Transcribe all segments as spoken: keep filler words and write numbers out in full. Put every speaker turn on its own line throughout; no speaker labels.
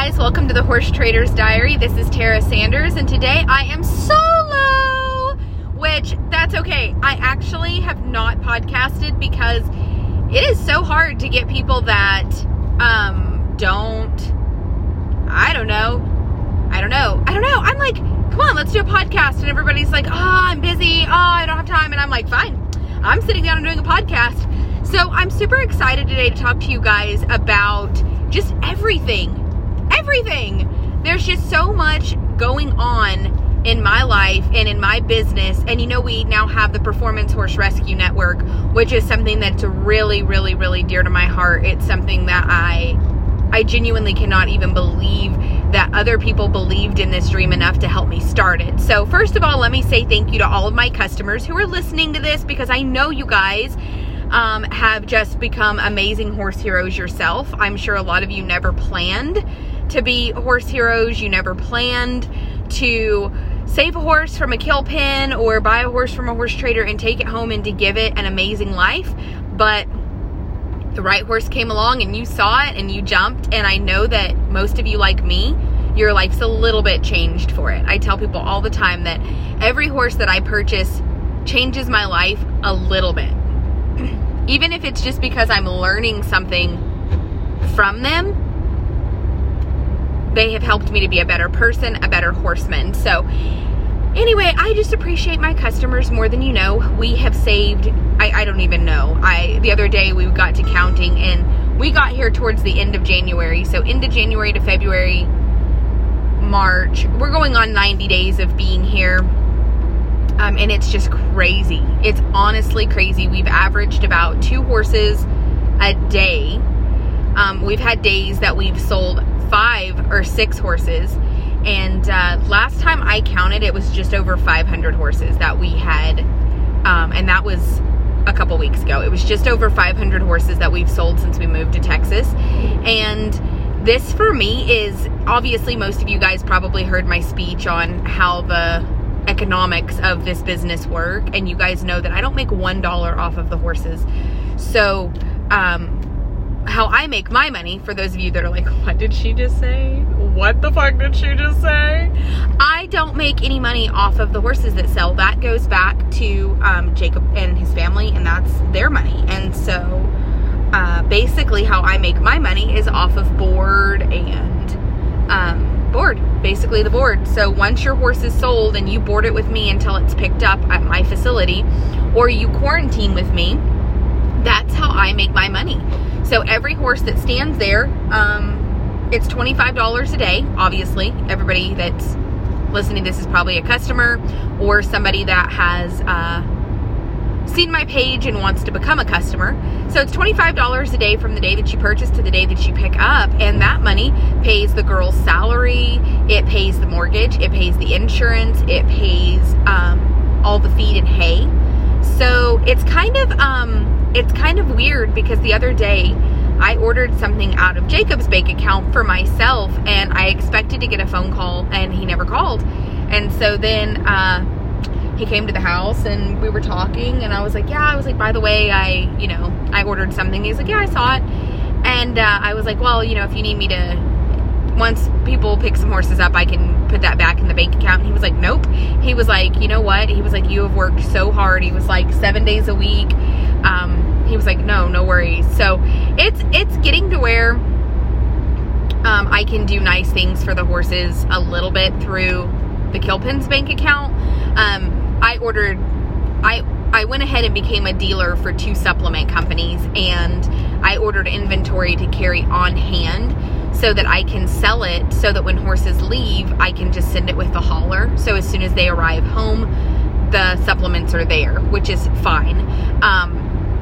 guys, welcome to the Horse Trader's Diary. This is Tara Sanders, and today I am solo, which that's okay. I actually have not podcasted because it is so hard to get people that um, don't, I don't know, I don't know, I don't know. I'm like, come on, let's do a podcast, and everybody's like, oh, I'm busy, oh, I don't have time, and I'm like, fine, I'm sitting down and doing a podcast. So I'm super excited today to talk to you guys about just everything. Everything. There's just so much going on in my life and in my business. And you know, we now have the Performance Horse Rescue Network, which is something that's really, really, really dear to my heart. It's something that I, I genuinely cannot even believe that other people believed in this dream enough to help me start it. So first of all, let me say thank you to all of my customers who are listening to this, because I know you guys um, have just become amazing horse heroes yourself. I'm sure a lot of you never planned to be horse heroes. You never planned to save a horse from a kill pen or buy a horse from a horse trader and take it home and to give it an amazing life. But the right horse came along and you saw it and you jumped. And I know that most of you, like me, your life's a little bit changed for it. I tell people all the time that every horse that I purchase changes my life a little bit. Even if it's just because I'm learning something from them, they have helped me to be a better person, a better horseman. So anyway, I just appreciate my customers more than you know. We have saved, I, I don't even know. I the other day we got to counting, and we got here towards the end of January. So into January to February, March, we're going on ninety days of being here. Um, and it's just crazy. It's honestly crazy. We've averaged about two horses a day. Um, we've had days that we've sold five or six horses, and uh, last time I counted, it was just over five hundred horses that we had, um, and that was a couple weeks ago. It was just over five hundred horses that we've sold since we moved to Texas. And this for me is, obviously most of you guys probably heard my speech on how the economics of this business work, and you guys know that I don't make one dollar off of the horses. So um how I make my money, for those of you that are like, what did she just say? What the fuck did she just say? I don't make any money off of the horses that sell. That goes back to um, Jacob and his family, and that's their money. And so uh, basically how I make my money is off of board and um, board, basically the board. So once your horse is sold and you board it with me until it's picked up at my facility, or you quarantine with me, that's how I make my money. So every horse that stands there, um, it's twenty-five dollars a day. Obviously, everybody that's listening to this is probably a customer or somebody that has uh, seen my page and wants to become a customer. So it's twenty-five dollars a day from the day that you purchase to the day that you pick up. And that money pays the girl's salary. It pays the mortgage. It pays the insurance. It pays um, all the feed and hay. So it's kind of... Um, It's kind of weird because the other day I ordered something out of Jacob's bank account for myself, and I expected to get a phone call, and he never called. And so then uh, he came to the house and we were talking, and I was like, yeah, I was like, by the way, I, you know, I ordered something. He's like, yeah, I saw it. And uh, I was like, well, you know, if you need me to, once people pick some horses up, I can put that back in the bank account. And he was like, nope. He was like, you know what? He was like, you have worked so hard. He was like, seven days a week. Um, he was like, no, no worries. So it's, it's getting to where, um, I can do nice things for the horses a little bit through the Kilpins bank account. Um, I ordered, I, I went ahead and became a dealer for two supplement companies, and I ordered inventory to carry on hand so that I can sell it, so that when horses leave, I can just send it with the hauler. So as soon as they arrive home, the supplements are there, which is fine. Um,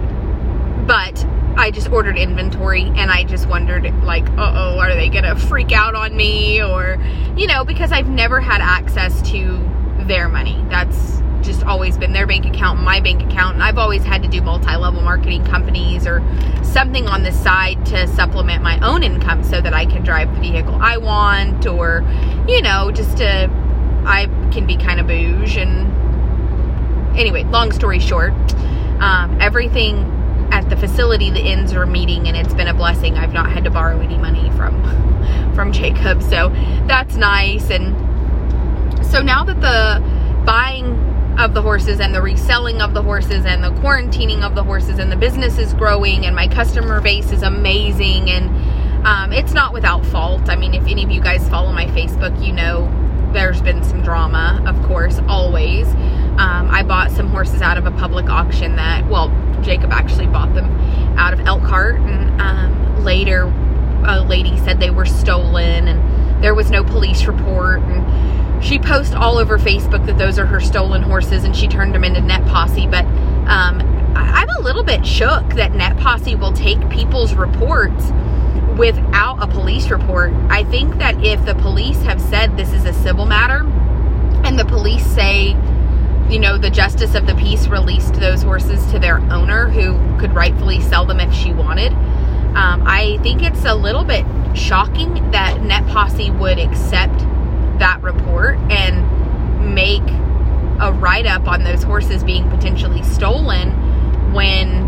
but I just ordered inventory, and I just wondered, like, uh-oh, are they gonna freak out on me? Or, you know, because I've never had access to their money. That's just always been their bank account, my bank account, and I've always had to do multi-level marketing companies or something on the side to supplement my own income so that I can drive the vehicle I want, or, you know, just to, I can be kind of bouge. And anyway, long story short, um, everything at the facility, the ends are meeting, and it's been a blessing. I've not had to borrow any money from from Jacob, so that's nice. And so now that the buying of the horses and the reselling of the horses and the quarantining of the horses and the business is growing and my customer base is amazing, and um, it's not without fault. I mean, if any of you guys follow my Facebook, you know there's been some drama, of course, always. Um, I bought some horses out of a public auction that, well, Jacob actually bought them out of Elkhart, and um, later a lady said they were stolen and there was no police report, and she posts all over Facebook that those are her stolen horses and she turned them into Net Posse. But um, I'm a little bit shook that Net Posse will take people's reports without a police report. I think that if the police have said this is a civil matter and the police say, you know, the justice of the peace released those horses to their owner who could rightfully sell them if she wanted, um, I think it's a little bit shocking that Net Posse would accept that report and make a write-up on those horses being potentially stolen when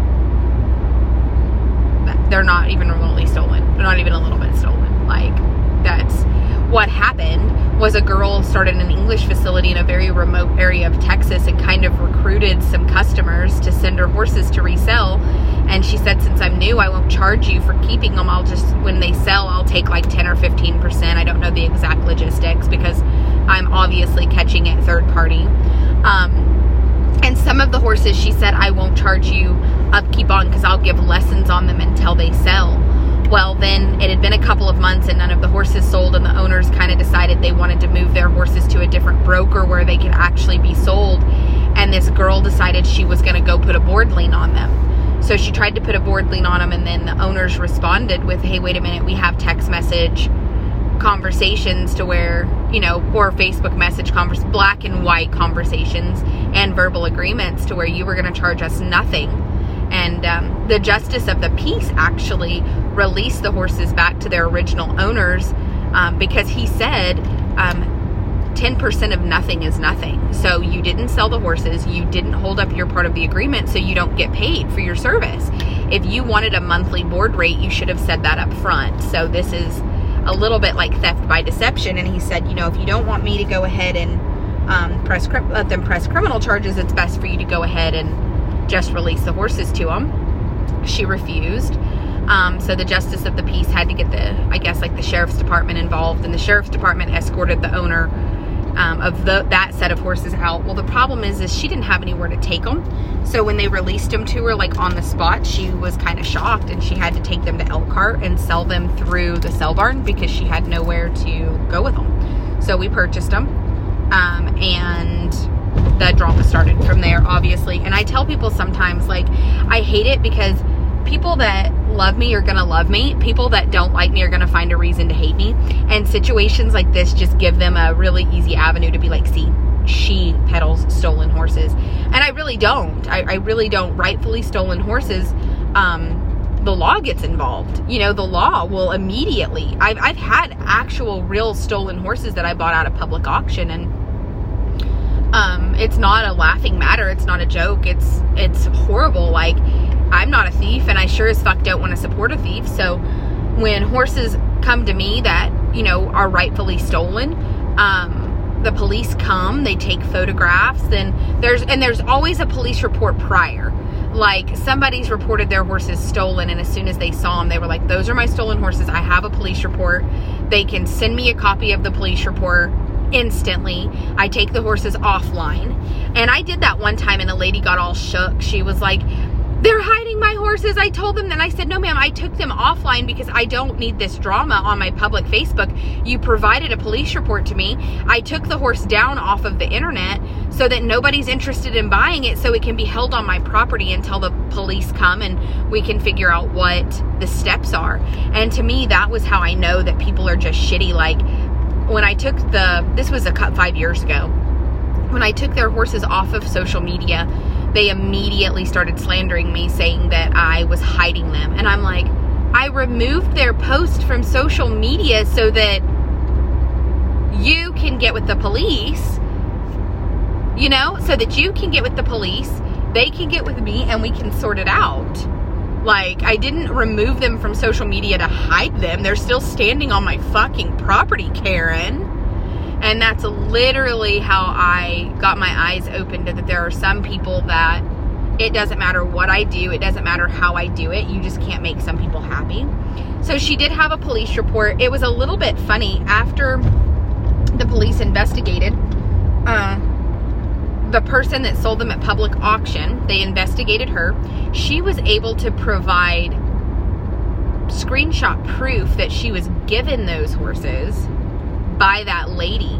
they're not even remotely stolen. They're not even a little bit stolen. Like, that's what happened. Was a girl started an English facility in a very remote area of Texas and kind of recruited some customers to send her horses to resell. And she said, since I'm new, I won't charge you for keeping them. I'll just, when they sell, I'll take like ten or fifteen percent. I don't know the exact logistics because I'm obviously catching it third party. Um, and some of the horses, she said, I won't charge you upkeep on because I'll give lessons on them until they sell. Well, then it had been a couple of months and none of the horses sold, and the owners kind of decided they wanted to move their horses to a different broker where they could actually be sold. And this girl decided she was going to go put a board lien on them. So she tried to put a board lien on them, and then the owners responded with, hey, wait a minute, we have text message conversations to where, you know, or Facebook message, converse, black and white conversations and verbal agreements to where you were going to charge us nothing. And um, the justice of the peace actually released the horses back to their original owners um, because he said um, ten percent of nothing is nothing. So you didn't sell the horses, you didn't hold up your part of the agreement, so you don't get paid for your service. If you wanted a monthly board rate, you should have said that up front. So this is a little bit like theft by deception. And he said, you know, if you don't want me to go ahead and um, press let them press criminal charges, it's best for you to go ahead and just release the horses to them. She refused. Um, so the justice of the peace had to get the, I guess, like the sheriff's department involved, and the sheriff's department escorted the owner um, of the, that set of horses out. Well, the problem is, is she didn't have anywhere to take them. So when they released them to her, like on the spot, she was kind of shocked, and she had to take them to Elkhart and sell them through the sell barn because she had nowhere to go with them. So we purchased them, um, and the drama started from there, obviously. And I tell people sometimes, like, I hate it because people that love me are gonna love me. People that don't like me are gonna find a reason to hate me. And situations like this just give them a really easy avenue to be like, see, she peddles stolen horses. And I really don't. I, I really don't. Rightfully stolen horses, um, the law gets involved. You know, the law will immediately. I've, I've had actual real stolen horses that I bought out of public auction, and Um, it's not a laughing matter. It's not a joke. It's, it's horrible. Like, I'm not a thief, and I sure as fuck don't want to support a thief. So when horses come to me that, you know, are rightfully stolen, um, the police come, they take photographs, and there's, and there's always a police report prior. Like, somebody's reported their horses stolen, and as soon as they saw them, they were like, those are my stolen horses. I have a police report. They can send me a copy of the police report instantly. I take the horses offline. And I did that one time, and a lady got all shook. She was like, they're hiding my horses. I told them. Then I said, no ma'am, I took them offline because I don't need this drama on my public Facebook. You provided a police report to me. I took the horse down off of the internet so that nobody's interested in buying it, so it can be held on my property until the police come and we can figure out what the steps are. And to me, that was how I know that people are just shitty. Like, when I took the, this was a cut five years ago, when I took their horses off of social media, they immediately started slandering me, saying that I was hiding them. And I'm like, I removed their post from social media so that you can get with the police, you know, so that you can get with the police, they can get with me, and we can sort it out. Like, I didn't remove them from social media to hide them. They're still standing on my fucking property, Karen. And that's literally how I got my eyes opened to that there are some people that it doesn't matter what I do. It doesn't matter how I do it. You just can't make some people happy. So she did have a police report. It was a little bit funny. After the police investigated, uh, the person that sold them at public auction, they investigated her. She was able to provide screenshot proof that she was given those horses by that lady.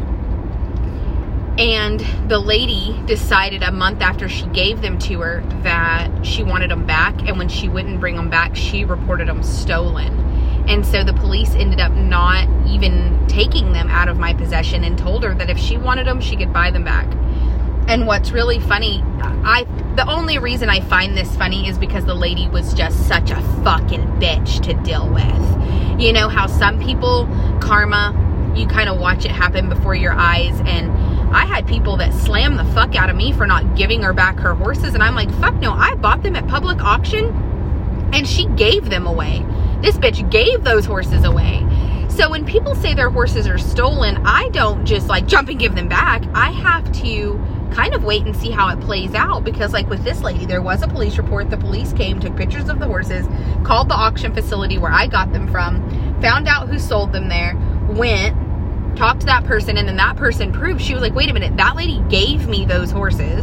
And the lady decided a month after she gave them to her that she wanted them back. And when she wouldn't bring them back, she reported them stolen. And so the police ended up not even taking them out of my possession and told her that if she wanted them, she could buy them back. And what's really funny, I the only reason I find this funny is because the lady was just such a fucking bitch to deal with. You know how some people, karma, you kind of watch it happen before your eyes. And I had people that slammed the fuck out of me for not giving her back her horses. And I'm like, fuck no, I bought them at public auction and she gave them away. This bitch gave those horses away. So when people say their horses are stolen, I don't just like jump and give them back. I have to kind of wait and see how it plays out, because like with this lady, there was a police report. The police came, took pictures of the horses, called the auction facility where I got them from, found out who sold them there, went, talked to that person, and then that person proved, she was like, wait a minute, that lady gave me those horses.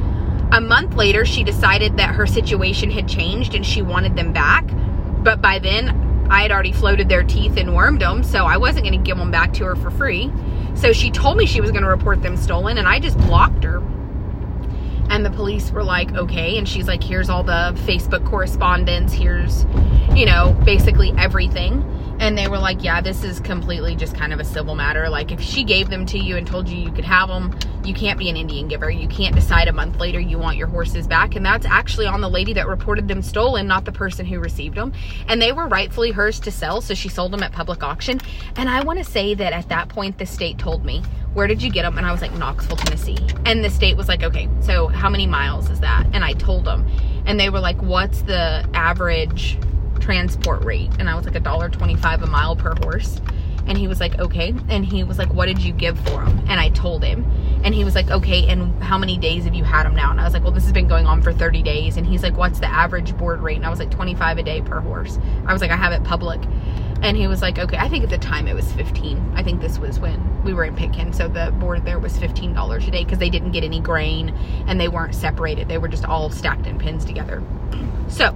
A month later, she decided that her situation had changed and she wanted them back. But by then, I had already floated their teeth and wormed them, so I wasn't going to give them back to her for free. So she told me she was going to report them stolen, and I just blocked her. And the police were like, okay. And she's like, here's all the Facebook correspondence. Here's, you know, basically everything. And they were like, yeah, this is completely just kind of a civil matter. Like, if she gave them to you and told you you could have them, you can't be an Indian giver. You can't decide a month later you want your horses back. And that's actually on the lady that reported them stolen, not the person who received them. And they were rightfully hers to sell, so she sold them at public auction. And I want to say that at that point, the state told me, where did you get them? And I was like, Knoxville, Tennessee. And the state was like, okay, so how many miles is that? And I told them. And they were like, what's the average transport rate? And I was like, a dollar twenty-five a mile per horse. And he was like, okay. And he was like, what did you give for them? And I told him. And he was like, okay, and how many days have you had them now? And I was like, well, this has been going on for thirty days. And he's like, what's the average board rate? And I was like, twenty-five a day per horse. I was like, I have it public. And he was like, okay, I think at the time it was fifteen. I think this was when we were in Pitkin. So the board there was fifteen dollars a day because they didn't get any grain and they weren't separated. They were just all stacked in pins together. So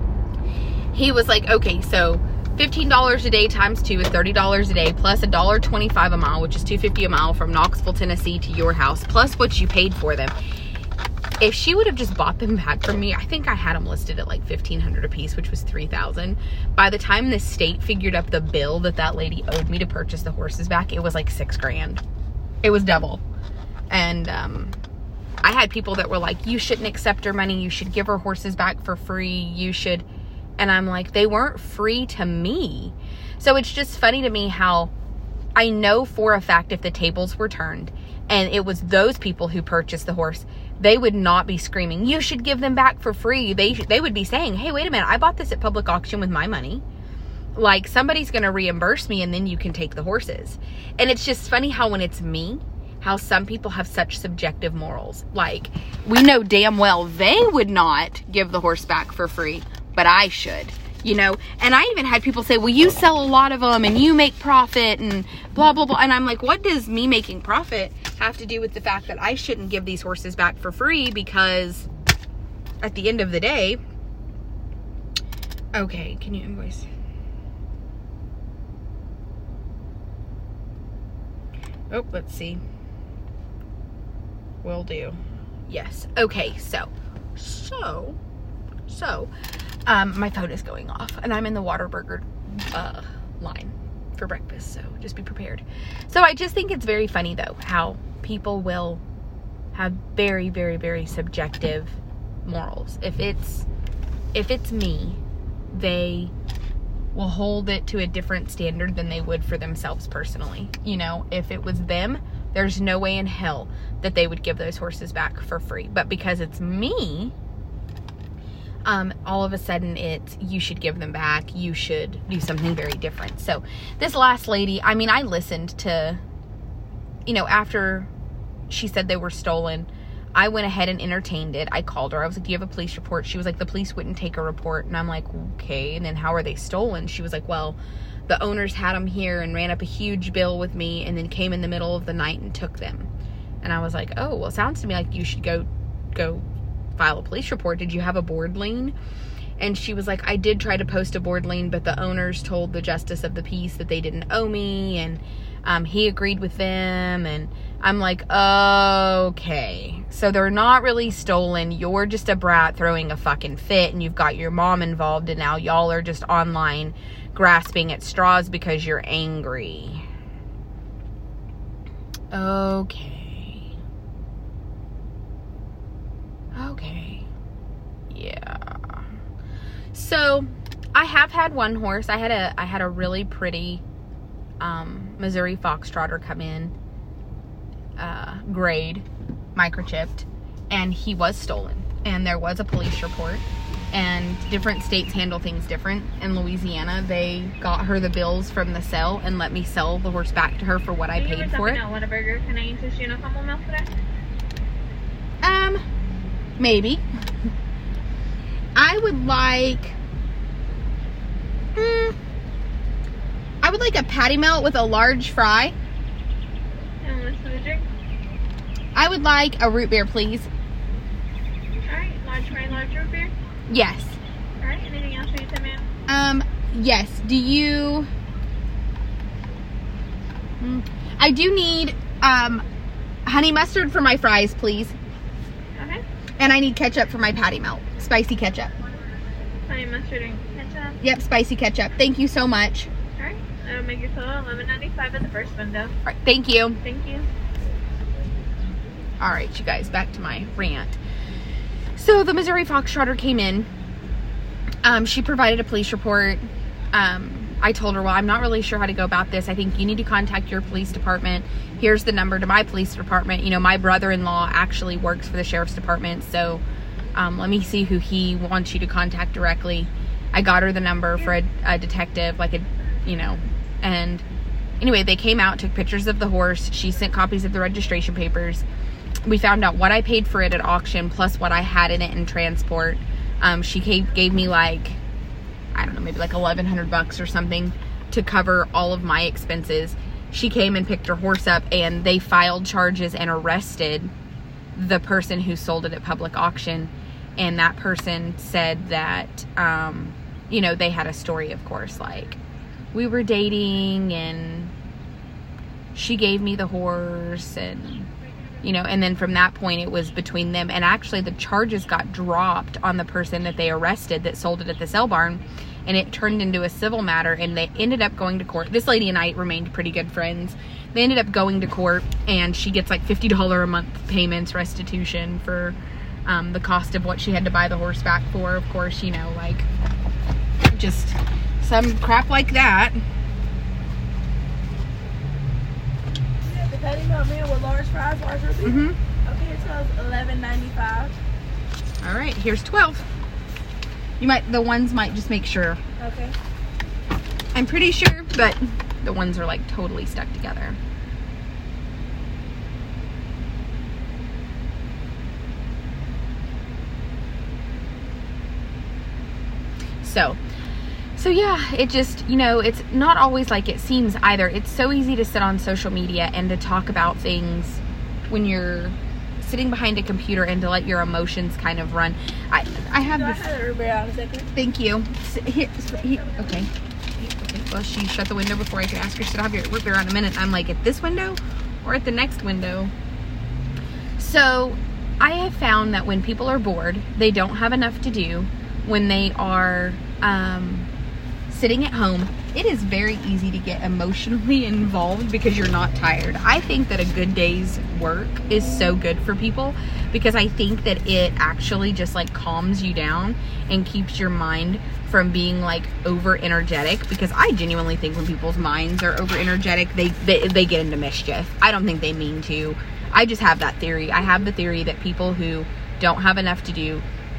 he was like, okay, so fifteen dollars a day times two is thirty dollars a day, plus a dollar twenty-five a mile, which is two fifty a mile from Knoxville, Tennessee to your house, plus what you paid for them. If she would have just bought them back from me, I think I had them listed at like fifteen hundred a piece, which was three thousand. By the time the state figured up the bill that that lady owed me to purchase the horses back, it was like six grand. It was double. And um, I had people that were like, you shouldn't accept her money. You should give her horses back for free. You should. And I'm like, they weren't free to me. So it's just funny to me how I know for a fact if the tables were turned and it was those people who purchased the horse, they would not be screaming, you should give them back for free. They they would be saying, hey, wait a minute, I bought this at public auction with my money. Like, somebody's going to reimburse me and then you can take the horses. And it's just funny how when it's me, how some people have such subjective morals. Like, we know damn well they would not give the horse back for free, but I should, you know. And I even had people say, well, you sell a lot of them and you make profit and blah, blah, blah. And I'm like, what does me making profit have to do with the fact that I shouldn't give these horses back for free? Because at the end of the day, okay, can you invoice? Oh, let's see. Will do. Yes. Okay, so, so, so, um, my phone is going off and I'm in the Whataburger uh, line for breakfast, so just be prepared. So I just think it's very funny though how people will have very, very, very subjective morals. If it's, if it's me, they will hold it to a different standard than they would for themselves personally. You know, if it was them, there's no way in hell that they would give those horses back for free. But because it's me, um, all of a sudden it's, you should give them back. You should do something very different. So this last lady, I mean, I listened to, you know, after she said they were stolen, I went ahead and entertained it. I called her. I was like, do you have a police report? She was like, the police wouldn't take a report. And I'm like, okay. And then how are they stolen? She was like, well, the owners had them here and ran up a huge bill with me and then came in the middle of the night and took them. And I was like, oh, well, it sounds to me like you should go, go file a police report. Did you have a board lien? And she was like, I did try to post a board lien, but the owners told the justice of the peace that they didn't owe me. And um, he agreed with them. And I'm like, okay. So they're not really stolen. You're just a brat throwing a fucking fit and you've got your mom involved and now y'all are just online grasping at straws because you're angry. Okay. Okay. Yeah. So I have had one horse. I had a I had a really pretty um, Missouri Foxtrotter come in, uh, grade, microchipped, and he was stolen. And there was a police report. And different states handle things different. In Louisiana, they got her the bills from the sale and let me sell the horse back to her for what I paid for it.
Can I interest you in a couple milk today?
Um, maybe. I would like, mm, I would like a patty melt with a large fry.
And what's for the drink?
I would like a root beer, please.
Alright, large fry, large root beer.
Yes.
Alright, anything else for you, ma'am?
Um, yes. Do you... I do need, um, honey mustard for my fries, please.
Okay.
And I need ketchup for my patty melt. Spicy ketchup.
Honey mustard and ketchup?
Yep, spicy ketchup. Thank you so much.
Alright, that'll make your total eleven ninety-five at the first window.
Alright, thank you.
Thank you.
Alright, you guys, back to my rant. So the Missouri Foxtrotter came in. Um, she provided a police report. Um, I told her, well, I'm not really sure how to go about this. I think you need to contact your police department. Here's the number to my police department. You know, my brother-in-law actually works for the sheriff's department. So um, let me see who he wants you to contact directly. I got her the number for a, a detective, like a, you know, and anyway, they came out, took pictures of the horse. She sent copies of the registration papers. We found out what I paid for it at auction plus what I had in it in transport. Um, she gave, gave me like, I don't know, maybe like eleven hundred bucks or something to cover all of my expenses. She came and picked her horse up and they filed charges and arrested the person who sold it at public auction. And that person said that, um, you know, they had a story, of course, like we were dating and she gave me the horse and, you know, and then from that point it was between them. And actually the charges got dropped on the person that they arrested that sold it at the sale barn, and it turned into a civil matter and they ended up going to court. This lady and I remained pretty good friends. They ended up going to court and she gets like fifty dollars a month payments restitution for um, the cost of what she had to buy the horse back for. Of course, you know, like just some crap like that.
The patty melt meal with large fries, large root beer? Mm-hmm. Okay, it says eleven ninety-five.
All right, here's twelve. You might, the ones might just make sure.
Okay.
I'm pretty sure, but the ones are like totally stuck together. So, so yeah, it just, you know, it's not always like it seems either. It's so easy to sit on social media and to talk about things when you're sitting behind a computer and to let your emotions kind of run. I I have
no,
this.
I had a root beer out a second.
Thank you. So, here, so, here, okay. Okay. Well, she shut the window before I could ask her. She said, I'll have your root beer in a minute. I'm like, at this window or at the next window? So I have found that when people are bored, they don't have enough to do, when they are um, sitting at home, it is very easy to get emotionally involved because you're not tired. I think that a good day's work is so good for people because I think that it actually just like calms you down and keeps your mind from being like over energetic, because I genuinely think when people's minds are over energetic, they, they, they get into mischief. I don't think they mean to. I just have that theory. I have the theory that people who don't have enough to do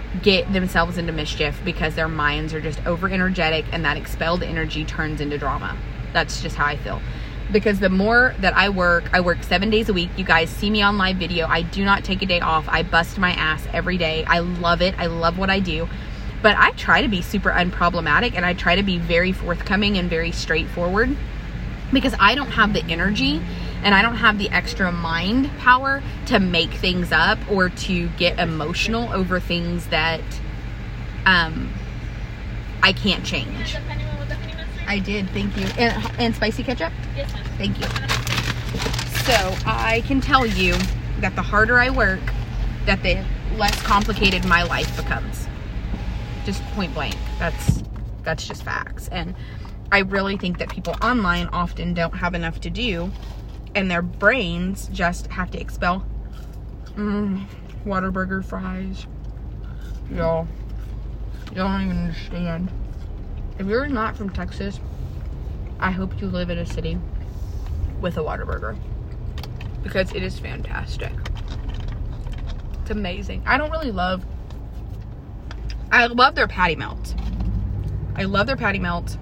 get themselves into mischief because their minds are just over energetic, and that expelled energy turns into drama. That's just how I feel. Because the more that I work, I work seven days a week. You guys see me on live video. I do not take a day off. I bust my ass every day. I love it. I love what I do. But I try to be super unproblematic, and I try to be very forthcoming and very straightforward, because I don't have the energy and I don't have the extra mind power to make things up or to get emotional over things that um, I can't change. I did, thank you. And, and spicy ketchup?
Yes, ma'am.
Thank you. So I can tell you that the harder I work, that the less complicated my life becomes. Just point blank. That's that's just facts. And I really think that people online often don't have enough to do, and their brains just have to expel. Mm, Whataburger fries. Y'all. Y'all don't even understand. If you're not from Texas, I hope you live in a city with a Whataburger, because it is fantastic. It's amazing. I don't really love, I love their patty melts. I love their patty melts.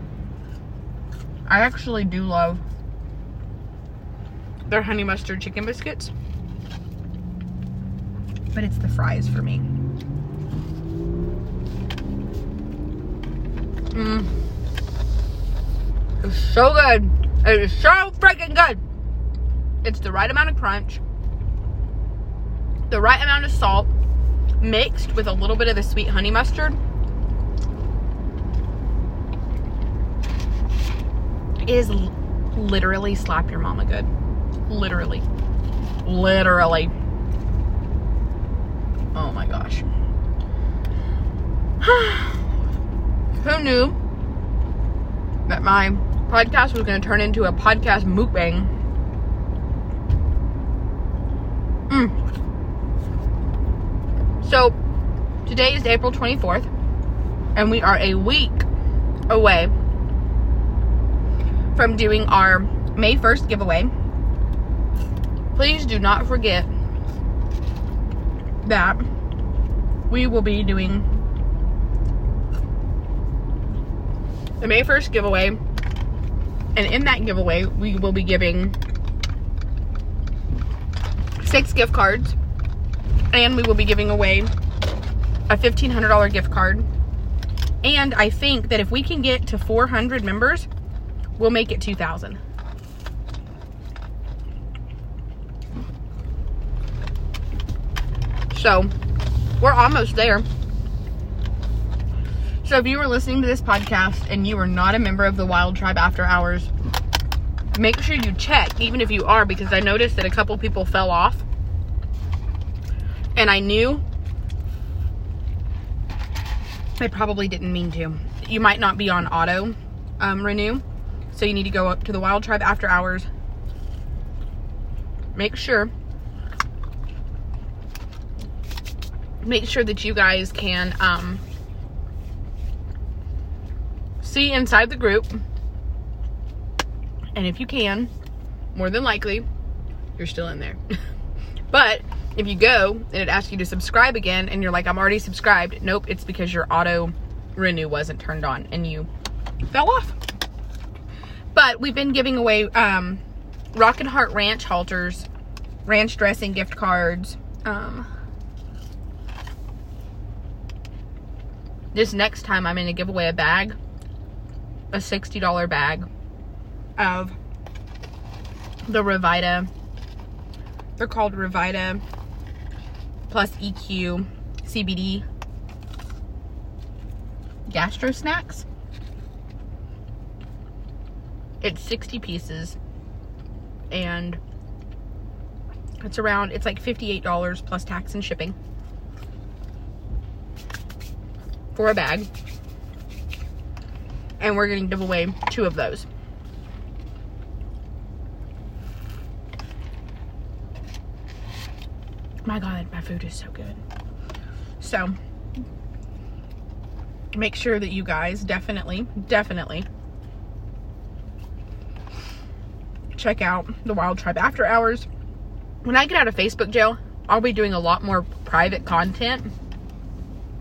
I actually do love their honey mustard chicken biscuits, but it's the fries for me. Mm. It's so good. It is so freaking good. It's the right amount of crunch, the right amount of salt, mixed with a little bit of the sweet honey mustard. It is literally slap your mama good. Literally. Literally. Oh my gosh. Who knew that my podcast was going to turn into a podcast mukbang? Mm. So, today is April twenty-fourth, and we are a week away from doing our May first giveaway. Please do not forget that we will be doing the May first giveaway, and in that giveaway we will be giving six gift cards, and we will be giving away a fifteen hundred dollar gift card. And I think that if we can get to four hundred members, we'll make it two thousand. So we're almost there. So if you were listening to this podcast and you are not a member of the Wild Tribe After Hours, make sure you check, even if you are, because I noticed that a couple people fell off. And I knew I probably didn't mean to. You might not be on auto um, renew. So you need to go up to the Wild Tribe After Hours. Make sure Make sure that you guys can um, see inside the group. And if you can, more than likely, you're still in there. But if you go and it asks you to subscribe again and you're like, I'm already subscribed. Nope, it's because your auto renew wasn't turned on and you fell off. But we've been giving away um, Rockin' Heart Ranch halters, ranch dressing gift cards. Um, this next time I'm going to give away a bag, a sixty dollar bag of the Revita. They're called Revita plus E Q C B D gastro snacks. It's sixty pieces, and it's around, it's like fifty-eight dollars plus tax and shipping for a bag. And we're going to give away two of those. My God, my food is so good. So, make sure that you guys definitely, definitely check out the Wild Tribe After Hours. When I get out of Facebook jail, I'll be doing a lot more private content.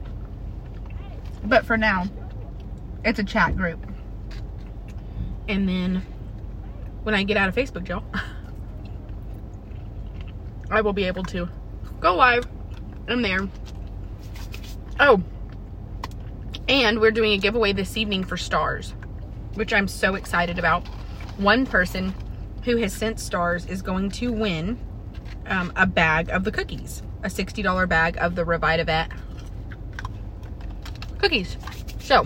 But for now, it's a chat group. And then when I get out of Facebook jail, I will be able to go live in there. Oh, and we're doing a giveaway this evening for stars, which I'm so excited about. One person who has sent stars is going to win um, a bag of the cookies, a sixty dollar bag of the Revitavet cookies. So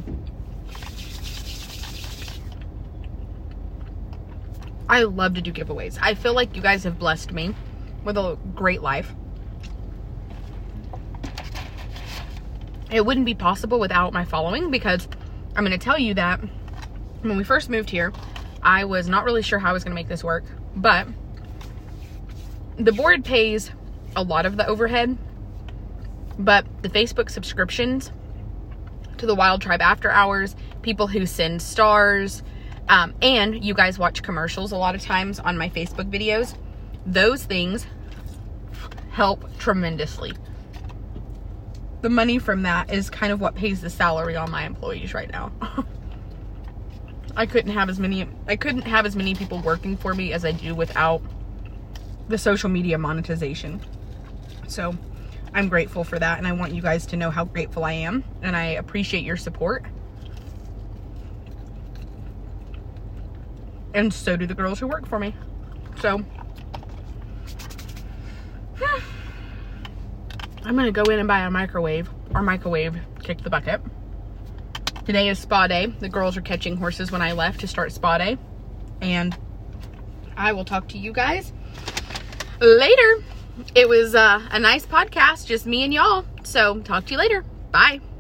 I love to do giveaways. I feel like you guys have blessed me with a great life. It wouldn't be possible without my following, because I'm going to tell you that when we first moved here, I was not really sure how I was going to make this work, but the board pays a lot of the overhead, but the Facebook subscriptions to the Wild Tribe After Hours, people who send stars, um, and you guys watch commercials a lot of times on my Facebook videos, those things help tremendously. The money from that is kind of what pays the salary on my employees right now. I couldn't have as many I couldn't have as many people working for me as I do without the social media monetization. So I'm grateful for that, and I want you guys to know how grateful I am, and I appreciate your support. And so do the girls who work for me. So I'm gonna go in and buy a microwave, or microwave kick the bucket. Today is spa day. The girls are catching horses when I left to start spa day. And I will talk to you guys later. It was uh, a nice podcast, just me and y'all. So talk to you later. Bye.